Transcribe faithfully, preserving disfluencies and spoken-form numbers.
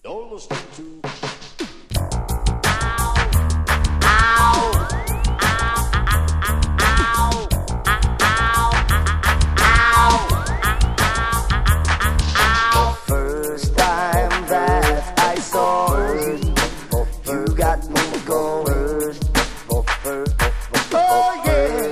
You're listening to First time that I saw her, you got me going. Oh yeah.